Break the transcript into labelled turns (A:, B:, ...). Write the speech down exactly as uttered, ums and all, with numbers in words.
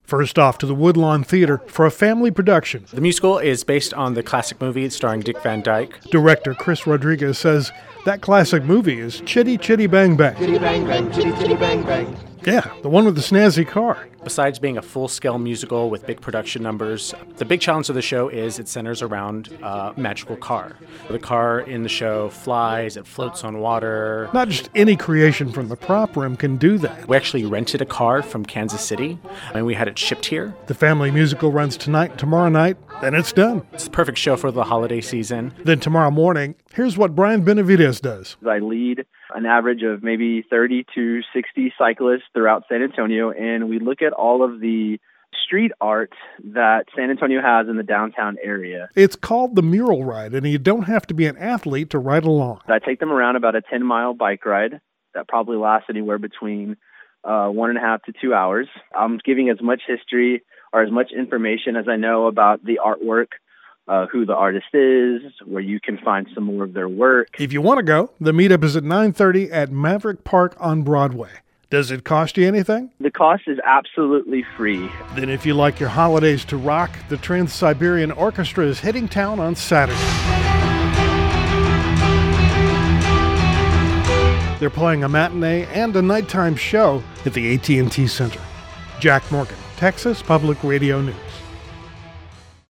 A: First off to the Woodlawn Theater for a family production.
B: The musical is based on the classic movie starring Dick Van Dyke.
A: Director Chris Rodriguez says that classic movie is Chitty Chitty Bang Bang.
C: Chitty bang bang, chitty chitty bang bang.
A: Yeah, the one with the snazzy car.
B: Besides being a full-scale musical with big production numbers, the big challenge of the show is it centers around a magical car. The car in the show flies, it floats on water.
A: Not just any creation from the prop room can do that.
B: We actually rented a car from Kansas City, and we had it shipped here.
A: The family musical runs tonight and tomorrow night, then it's done.
B: It's the perfect show for the holiday season.
A: Then tomorrow morning, here's what Brian Benavides does.
D: I lead an average of maybe thirty to sixty cyclists throughout San Antonio, and we look at all of the street art that San Antonio has in the downtown area.
A: It's called the Mural Ride, and you don't have to be an athlete to ride along.
D: I take them around about a ten-mile bike ride that probably lasts anywhere between uh, one and a half to two hours. I'm giving as much history or as much information as I know about the artwork, Uh, who the artist is, where you can find some more of their work.
A: If you want to go, the meetup is at nine thirty at Maverick Park on Broadway. Does it cost you anything?
D: The cost is absolutely free.
A: Then if you like your holidays to rock, the Trans-Siberian Orchestra is hitting town on Saturday. They're playing a matinee and a nighttime show at the A T and T Center. Jack Morgan, Texas Public Radio News.